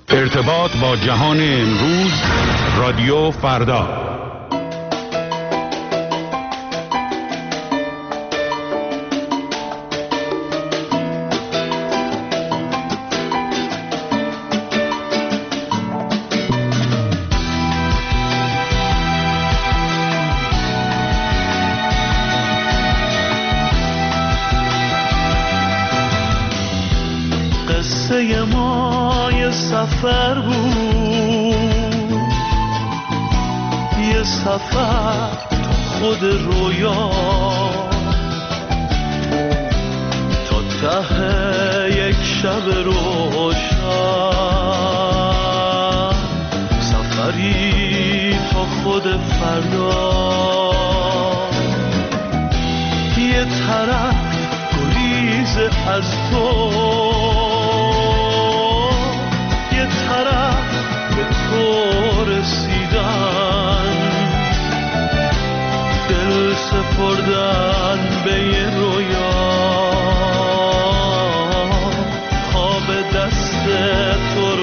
ارتباط با جهان امروز، رادیو فردا. قصه ما یه سفر بود، یه سفر تا خود رویا، تا ته یک شب روشن، سفری تا خود فردا. یه طرف گریز از تو، یه طرف به تو رسیدن، دل سپردن به یه رویا، خواب دست تو رو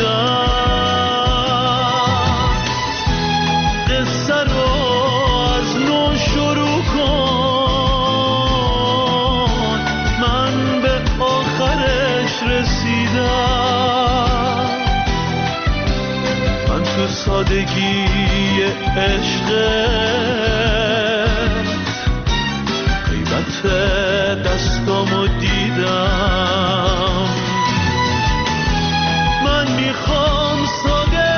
دیدن. قصه رو از نو شروع کن، من به آخرش رسیدم. من تو سادگی عشقت غیبت دستامو دیدم. من میخوام ساده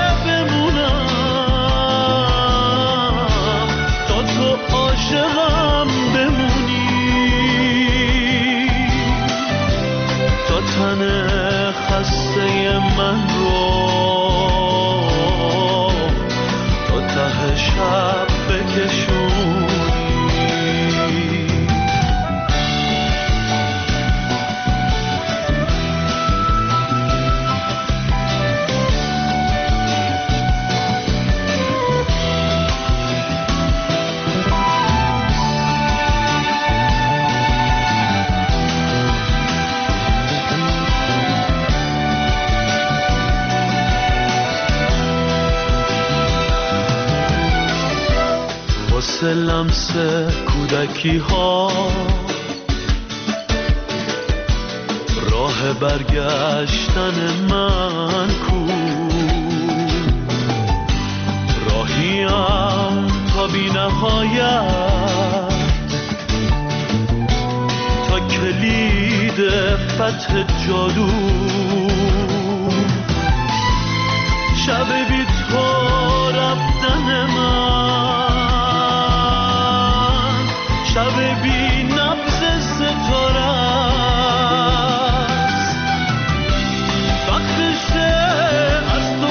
بمونم تا تو عاشقم بمونی، تا تن خسته من رو تا ته شب بکشونی. واسه لمس کودکی ها راه برگشتن من کو، راهیم تا بی نهایت، تا کلید فتح جادو. شب بی تو رفتن من، شب بی نبض ستاره است. وقتشه از تو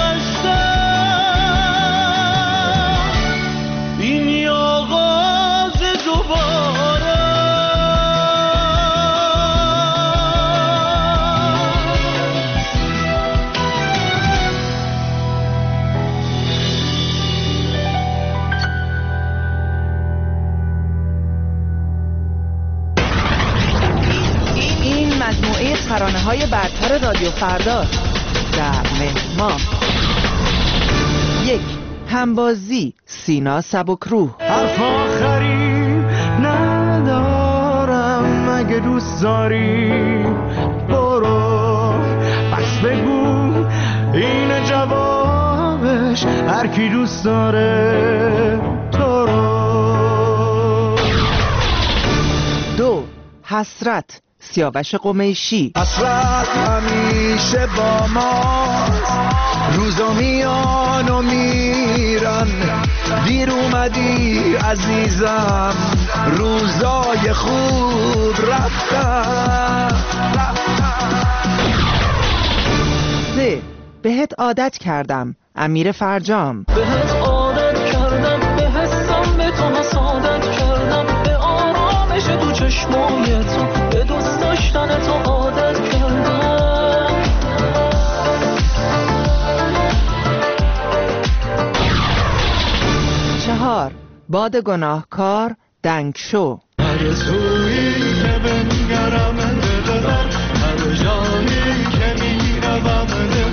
گذشتم، این آغاز دوباره. مجموعه ترانه‌های برتر رادیو فردا در مهر. 1. همبازی سینا سبکروح. حرف آخری ندارم، مگه دوست داری برو پس بگو این جوابش، هر کی دوست داره تو رو. 2. حسرت سیاوش قمیشی. حسرت همیشه با ما، روزا میان و میرن، دیر اومدی عزیزم، روزای خوب رفتن. 3. بهت عادت کردم امیر فرجام. بهت عادت کردم، به حسم به تو عادت کردم، به آرامش تو چشمای تو، به دوست داشتن تو عادت کردم. 4. باد گناهکار دنگ شو. آرزویی که بنگرم دلم، هر جایی که میروم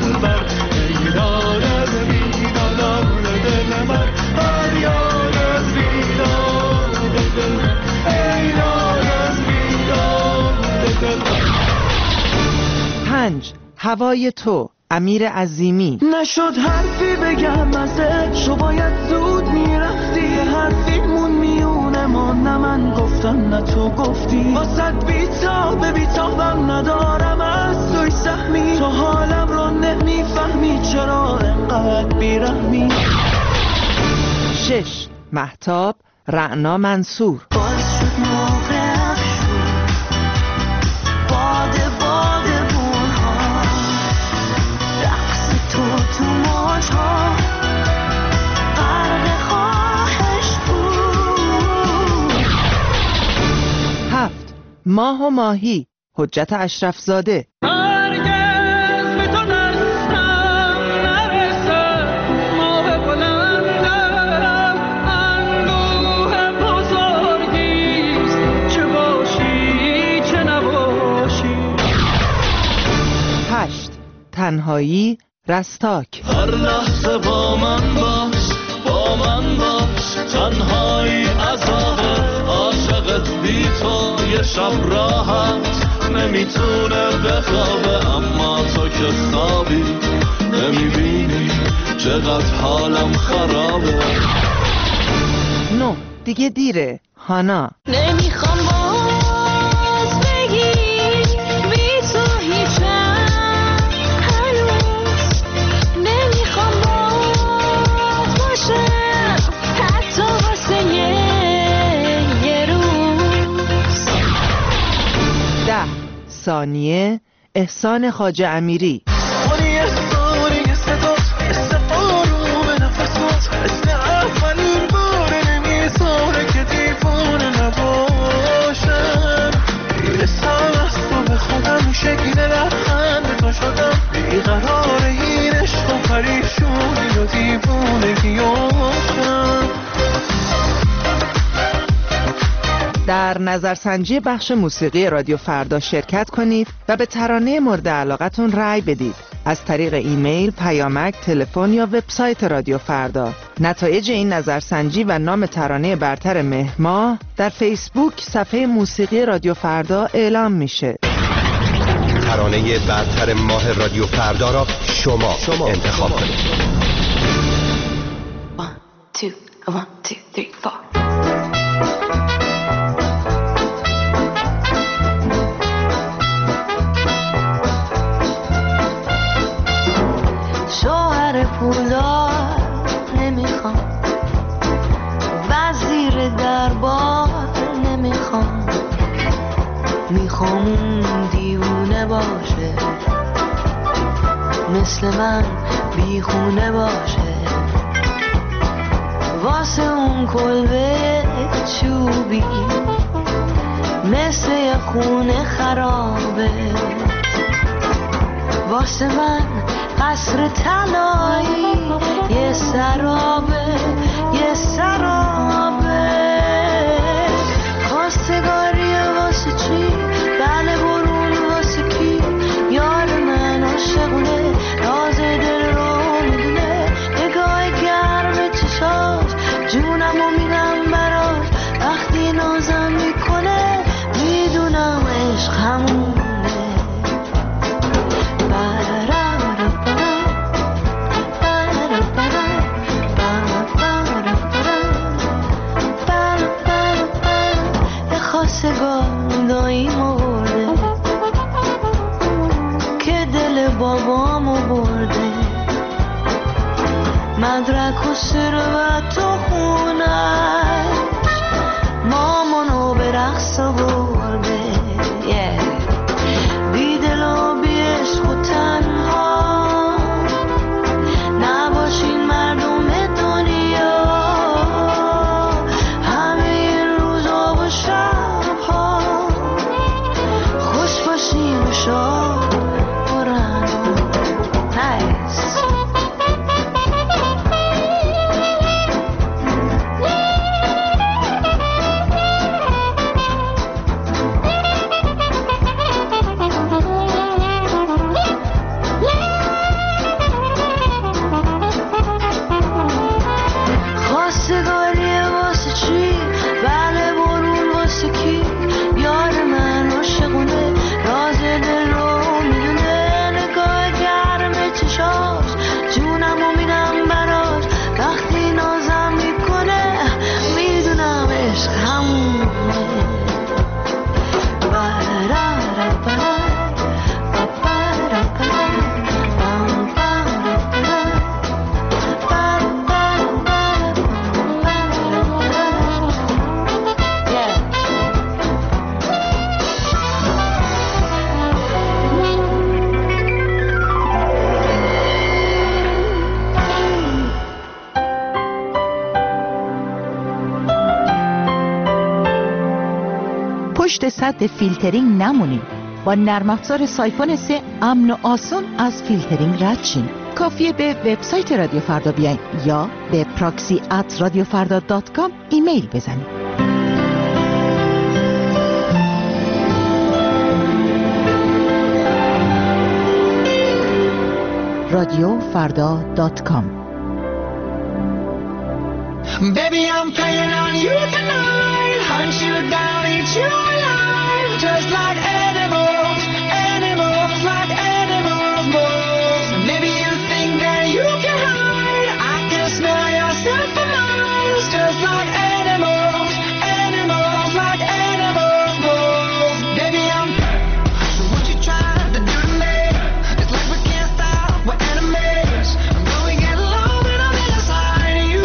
5. هوای تو، امیر عظیمی. نشد حرفی بگم ازش، تو باید زود میرفتی، حرفیمون میونه ما، نه من گفتم نه تو گفتی، واسد بیتابم ندارم از توی سهمی، تو حالم رو نمیفهمی چرا انقدر بیرحمی. 6. مهتاب، رعنا منصور. باز شد موقع باده بونها، رقص تو موجها، غرق خواهش بود. 7. ماه و ماهی، حجت اشرف زاده. هرگز به تو دستم نرسه، ماه بلندم اندوه بزرگیست، چه باشی چه نباشی. 8. تنهایی، رستاک. هر لحظه با من باش تنهایی عذابه، عاشقت بی تو یه شب راحت نمیتونه بخوابه، اما تو که خوابی نمیبینی چقدر حالم خرابه. 9. دیگه دیره، هانا. نمیخوام باز بگی بی تو هیچم هنوز، نمیخوام باز باشم حتی واسه یه روز. 10. ثانیه، احسان خواجه امیری. ثانیه صدات مثل آروم نفسات، مثل اولین بار نمیذاره که دیوانه نباشم، میرسم از تو به خودم، شکل لبخند تو شدم، بیقرار این عشق و پریشونی و دیوونگیاشم. در نظرسنجی بخش موسیقی رادیو فردا شرکت کنید و به ترانه مورد علاقتون رأی بدید از طریق ایمیل، پیامک، تلفن یا وبسایت رادیو فردا. نتایج این نظرسنجی و نام ترانه برتر ماه در فیسبوک صفحه موسیقی رادیو فردا اعلام میشه. ترانه برتر ماه رادیو فردا را شما انتخاب کنید. 1 2 3 4. شوهر پولدار نمیخوام، وزیر دربار نمیخوام، میخوام اون دیوونه باشه، مثل من بیخونه باشه، واسه اون کلبه چوبی مثل یه خونه خرابه، واسه من قصر طلایی یه سرابه، یه سرابه. خواستگاری واسه چی؟ بله برون واسه کی؟ یار من عاشقونه، راز دل رو میدونه، نگاه گرم چشاش جونمو میدم براش، وقتی نازم میکنه میدونم عشق همونه. خواستگار داییمو برده که دل بابامو برده، مدرک و ثروت و خونش مامانو به رقص برده، بی دل و بی عشق و تنها نباشین مردم دنیا، همه روزا و شبها خوش باشین و شاد برن. نایس. پشت سد فیلترینگ نمونید. با نرم افزار سایفون 3 امن و آسان از فیلترینگ رد شین. کافیه به وبسایت رادیو فردا بیاین یا به proxy@radiofarda.com ایمیل بزنید. radiofarda.com. Baby, I'm playing on you tonight. Hunt you down, eat you alive. Just like animals, animals, like animals, moles. Maybe you think that you can hide. I can smell yourself for miles. Just like animals, animals, like animals, moles. Baby, I'm. So what you trying to do to me? It's like we can't stop, we're enemies. I'm going to get low when I'm inside you.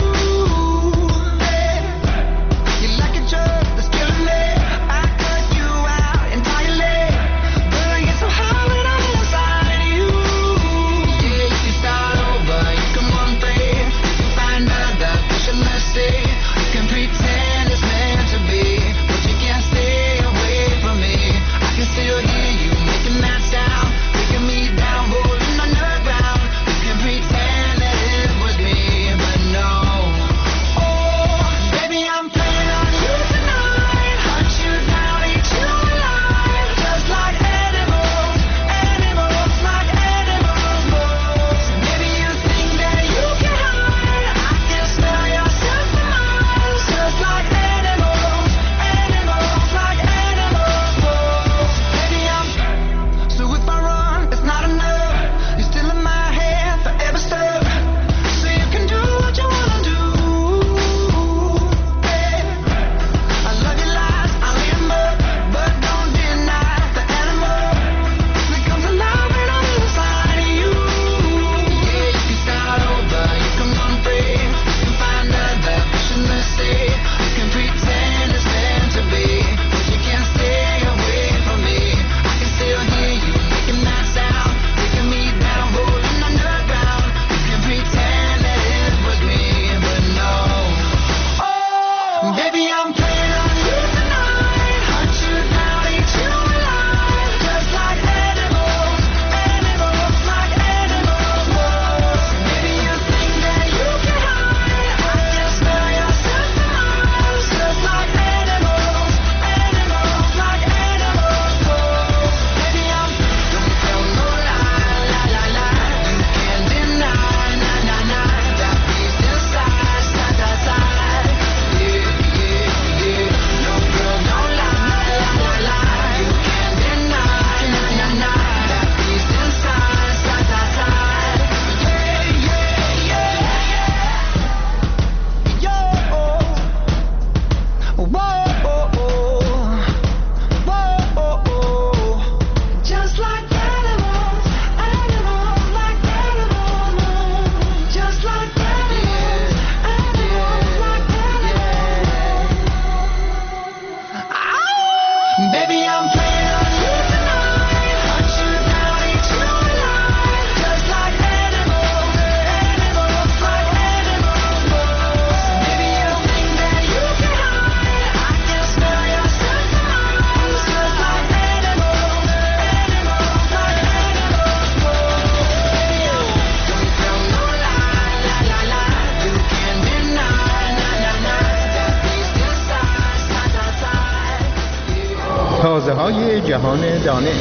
You like a drug that's killing me. I cut you out entirely. But I get so high when I'm inside you. Yeah, you can start over, you can run free. You can find other fish, let's see. You can pretend it's meant to be, but you can't stay away from me. I can still hear you making that sound, breaking me down, rolling underground. You can pretend that it was me, but no. Oh, baby, I'm playing on you tonight. Hunt you down, eat you alive. Just like animals, animals, like animals, moles. Maybe you think that you can hide. I can smell yourself for miles. Just like animals, animals, like animals, moles. Baby, I'm. So if I run, it's not enough. You're still in my head, forever stuck. So you can do what you wanna do. I love your lies, I leave them up, but don't deny the animal that comes alive when I'm inside of you. Yeah, you can start over, you can run free, you can find other fish in the sea. You can pretend it's meant to be, but you can't stay away from me. I can still hear you making that sound, taking me down, rolling underground. You can pretend that it was me, but no. Oh, baby, I'm playing on you tonight. Hunt you down, eat you alive. Just like animals, animals, like animals, moles. Maybe you think that you can hide. I can smell yourself for miles. Just like animals, animals, like animals, moles. Baby, I'm. Don't tell no lie, lie, lie, lie. You can't deny, nah, nah, nah. That beast inside, side to side. Yeah, yeah, yeah. No girl, don't lie, lie, lie, lie. You can't deny, nah, nah, nah. That beast inside, side to side. Yeah, yeah, yeah, yeah. Yo, whoa, whoa, just like animals, animals, like animals, just like animals, animals, like animals. Baby, I'm playing on you tonight. Hunt you down, eat you alive. Just like animals, animals, like animals, moles. Maybe you think that you can hide. I can smell yourself for miles. Just like animals, animals, like animals, moles. Baby, don't tell no lie, lie, lie, lie. You can't deny, nah, nah, nah. That beast inside, side to side. تازه‌های جهان دانش.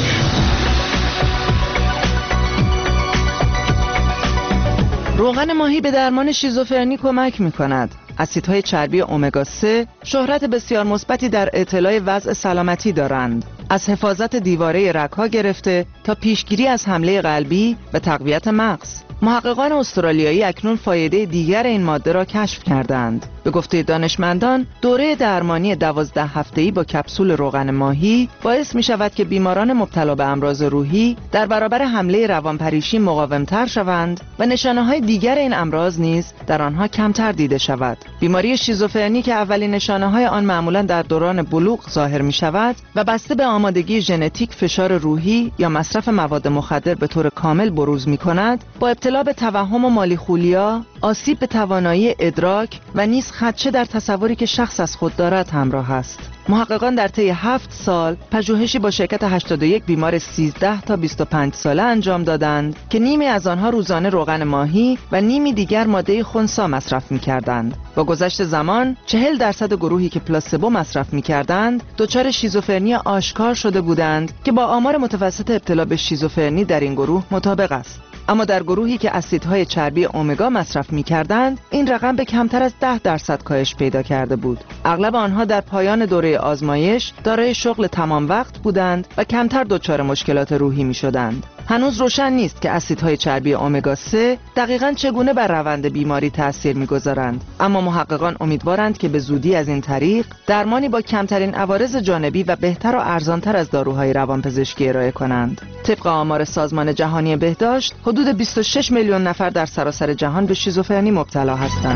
روغن ماهی به درمان شیزوفرنی کمک می‌کند. اسیدهای چربی امگا 3 شهرت بسیار مثبتی در اطلاع وضع سلامتی دارند. از حفاظت دیواره رگ‌ها گرفته تا پیشگیری از حمله قلبی و تقویت مغز. محققان استرالیایی اکنون فایده دیگر این ماده را کشف کردند. به گفته دانشمندان، دوره درمانی 12 هفته‌ای با کپسول روغن ماهی باعث می شود که بیماران مبتلا به امراض روحی در برابر حمله روانپریشی مقاوم‌تر شوند و نشانه‌های دیگر این امراض نیز در آنها کمتر دیده شود. بیماری شیزوفرنی که اولین نشانه‌های آن معمولاً در دوران بلوغ ظاهر می شود و بسته به آمادگی ژنتیک، فشار روحی یا مصرف مواد مخدر به طور کامل بروز می کند، با ابتلا به توهم و مالیخولیا، آسیب به توانایی ادراک و نیز خدشه در تصوری که شخص از خود دارد همراه است. محققان در طی 7 سال پژوهشی با شرکت 81 بیمار 13 تا 25 ساله انجام دادند که نیمی از آنها روزانه روغن ماهی و نیمی دیگر ماده خنثی مصرف می‌کردند. با گذشت زمان 40% گروهی که پلاسبو مصرف می‌کردند دچار شیزوفرنی آشکار شده بودند که با آمار متوسط ابتلا به شیزوفرنی در این گروه مطابق است. اما در گروهی که اسیدهای چربی امگا مصرف می‌کردند این رقم به کمتر از 10% کاهش پیدا کرده بود. اغلب آنها در پایان دوره آزمایش دارای شغل تمام وقت بودند و کمتر دچار مشکلات روحی می‌شدند. هنوز روشن نیست که اسیدهای چربی امگا 3 دقیقاً چگونه بر روند بیماری تأثیر می‌گذارند، اما محققان امیدوارند که به زودی از این طریق درمانی با کمترین عوارض جانبی و بهتر و ارزانتر از داروهای روانپزشکی ارائه کنند. طبق آمار سازمان جهانی بهداشت، حدود 26 میلیون نفر در سراسر جهان به شیزوفرنی مبتلا هستند.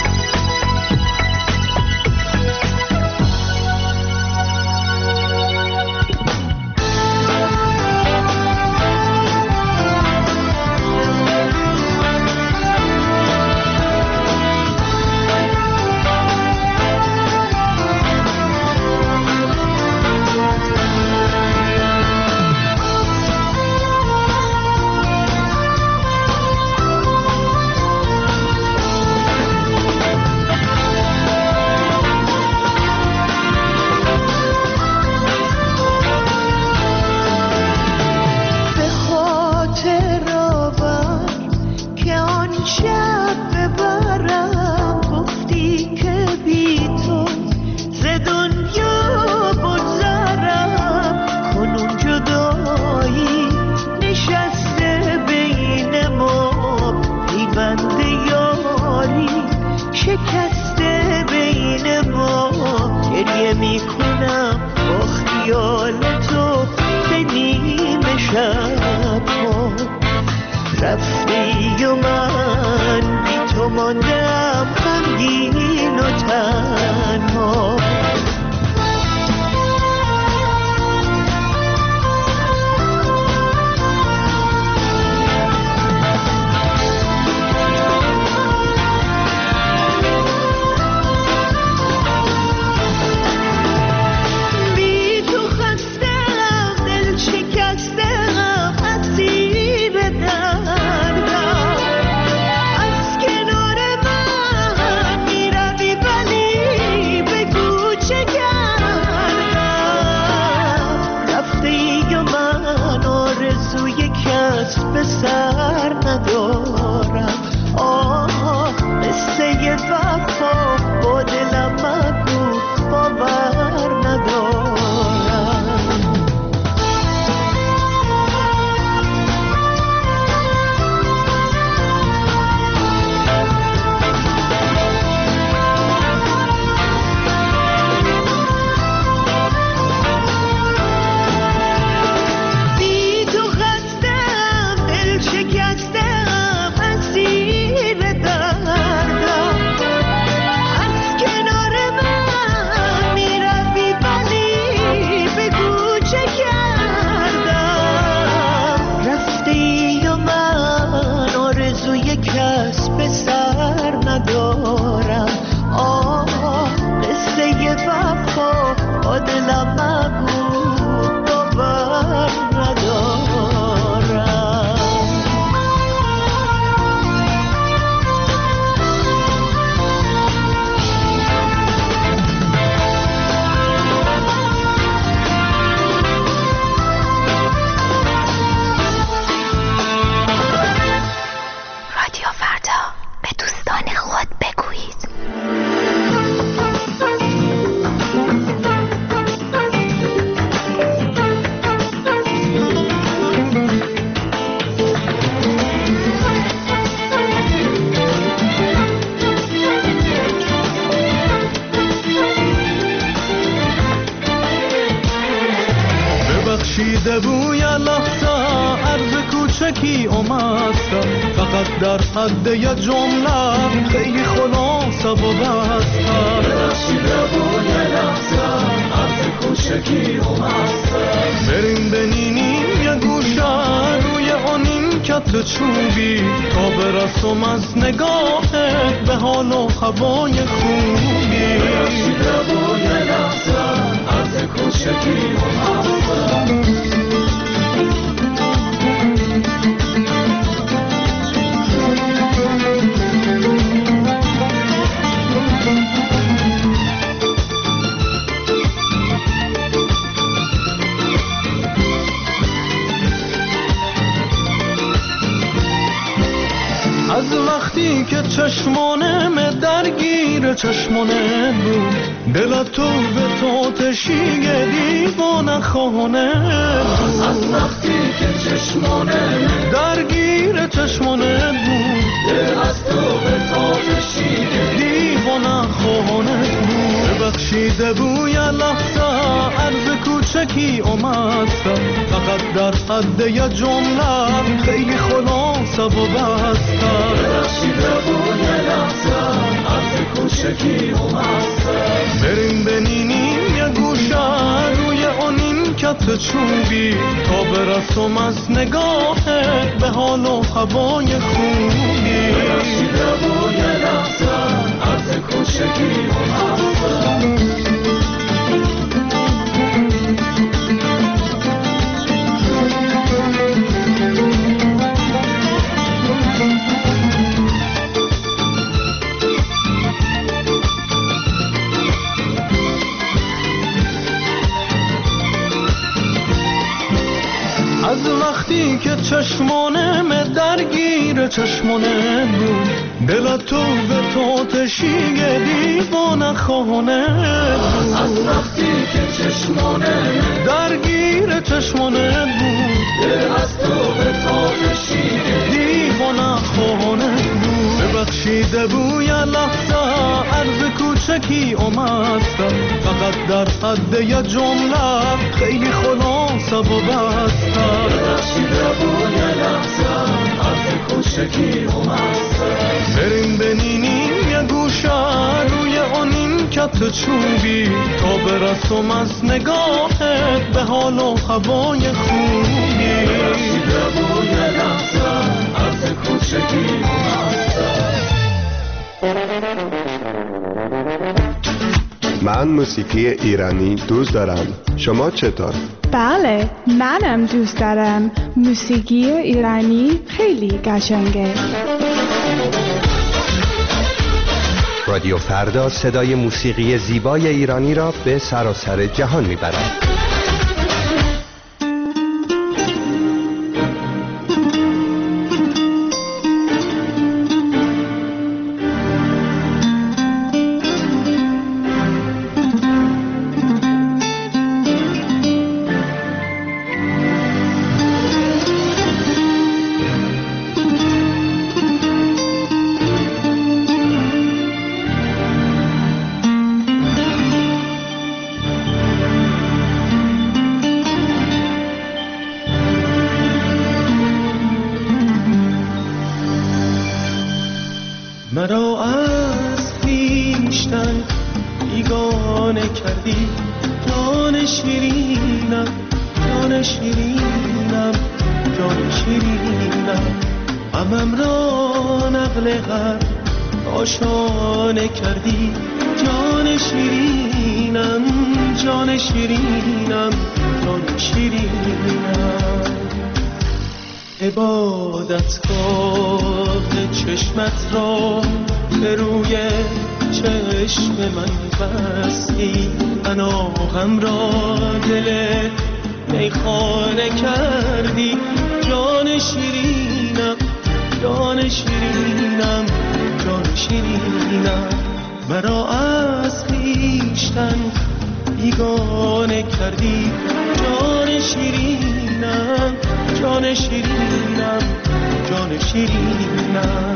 رفتی و من بی تو ماندم غمگین و تنها. به سر ندارم قصه وفا با دلم مگو باور ندارم. در حد یه جمله خیلی خلاصه و بسته ببخشیده بود یه لحظه عرض کوچکی اومسته بریم بنینیم یه گوشه روی آنین که کت چوبی تا برسم از نگاهت به حال و هوای خوبی. ببخشید لبای لحظه عرض کوچکی و محبت. از وقتی که چشمانم درگیر چشمانه بود، دل تو به تو تشیه دیوانه خانه بود. از وقتی که چشمانم درگیر چشمانه بود، دل از تو به تو تشیه دیوانه خانه بود. ببخشیده بوی لحظه عرض کوچکی اومدم، فقط در حد یه جمله خیلی خلاصه و بستم. ببخشیده بوی لحظه عرض کوچکی اومدم، بریم بنینیم یه گوشه روی اونین کت چوبی تا برسم از نگاهت به حال و هوای خوبی. ببخشیده بوی لحظه عرض کوچکی اومدم. از وقتی که چشمانم درگیر چشمانه بود، دل تو به تو تشیه دیوانه خانه بود. از وقتی که چشمانم درگیر چشمانه بود، دل از تو به تو تشیه دیوانه خانه بود. ببخشیده بوی لحظه عرض کوچکی اومدم، فقط در حد یه جمله خیلی خلاصه و بستم. ببخشیده بوی لحظه عرض کوچکی اومدم، بریم بنینیم یه گوشه روی اونین کت چوبی تا برسم از نگاهت به حال و هوای خوبی. ببخشیده بوی لحظه عرض کوچکی اومدم. من موسیقی ایرانی دوست دارم. شما چطور؟ بله، منم دوست دارم. موسیقی ایرانی خیلی قشنگه. رادیو فردا صدای موسیقی زیبای ایرانی را به سراسر جهان میبرد. مرا از خویشتن بیگانه کردی، جان شیرینم، جان شیرینم، جان شیرینم. غمم را نقل غم آشانه کردی، جان شیرینم، جان شیرینم، جان شیرینم. عبادتگاه چشمت را به روی چشم من بستی، پناهم را دل میخانه کردی، جان شیرینم، جان شیرینم، جان شیرینم. مرا از خویشتن بیگانه کردی، جان شیرینم، جان شیرینم، جان شیرینم.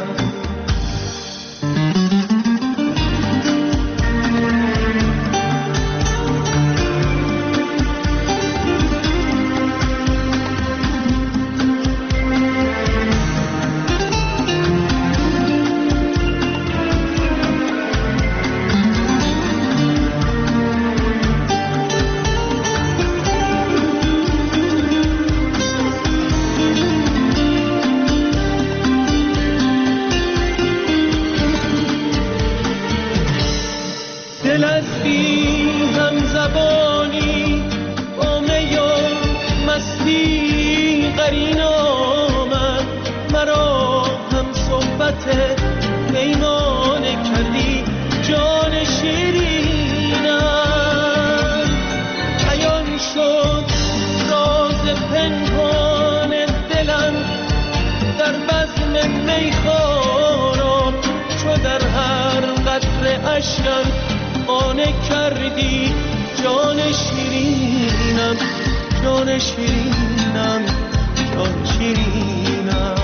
بر بزم میخوارم، چو در هر قطره اشکم خانه کردی جان شیرینم، جان شیرینم، جان شیرینم.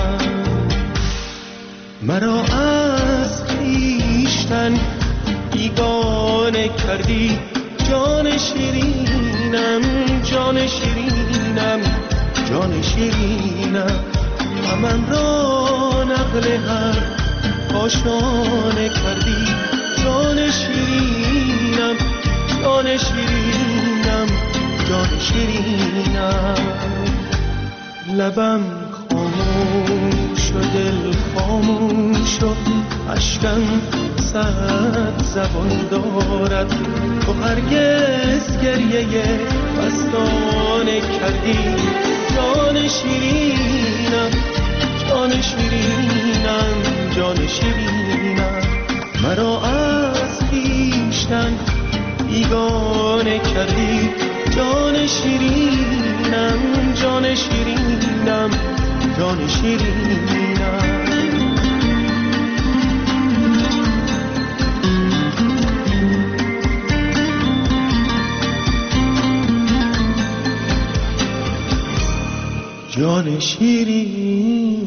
مرا از خویشتن بیگانه کردی جان شیرینم، جان شیرینم، جان شیرینم. من را نقل هر کاشانه کردی جان شیرینم، جان شیرینم، جان شیرینم. لبم خاموش و دل خاموش و اشکم صد زبان دارد، تو هرگز گریه مستانه کردی جان شیرینم، جان شیرینم، جان شیرینم. مرا از خویشتن بیگانه کردی جان شیرینم، جان شیرینم، جان شیرینم. جان شیرین